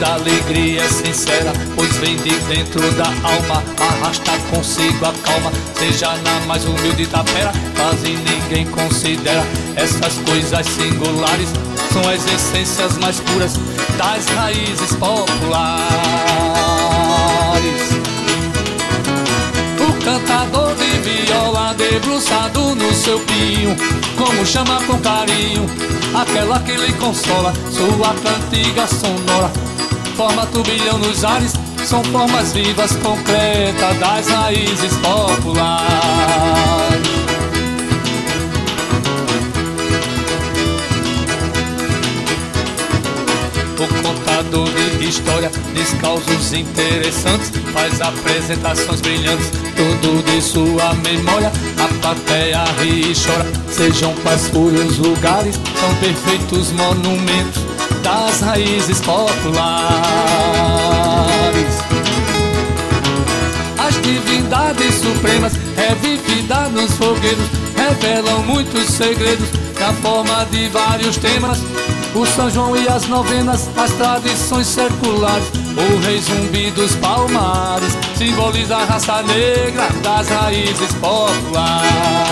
da alegria é sincera, pois vem de dentro da alma, arrasta consigo a calma. Seja na mais humilde tapera, quase ninguém considera. Essas coisas singulares são as essências mais puras das raízes populares. O cantador de viola debruçado no seu pinho, como chama com carinho aquela que lhe consola. Sua cantiga sonora forma turbilhão nos ares, são formas vivas, concretas das raízes populares. O contador de história diz causos interessantes, faz apresentações brilhantes, tudo de sua memória. A plateia ri e chora, sejam quais forem os lugares, são perfeitos monumentos das raízes populares. As divindades supremas, revividas nos fogueiros, revelam muitos segredos na forma de vários temas. O São João e as novenas, as tradições seculares, o rei zumbi dos palmares simboliza a raça negra das raízes populares.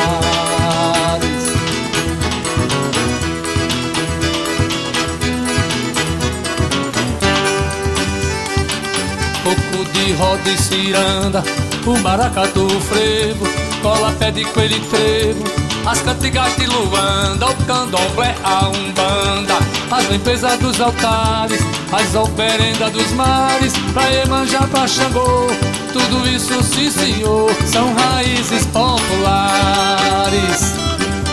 Coco de roda e ciranda, o maracatu, o frevo, cola, pé de coelho e trevo, as cantigas de Luanda, o candomblé, a umbanda, as limpezas dos altares, as oferendas dos mares, pra Iemanjá, pra Xangô, tudo isso, sim senhor, são raízes populares.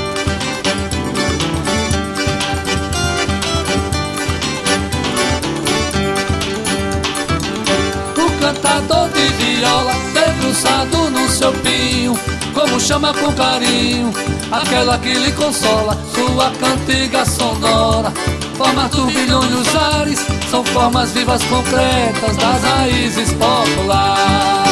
O cantador de viola debruçado no seu pinho, como chama com carinho aquela que lhe consola. Sua cantiga sonora forma turbilhões nos ares, são formas vivas, concretas das raízes populares.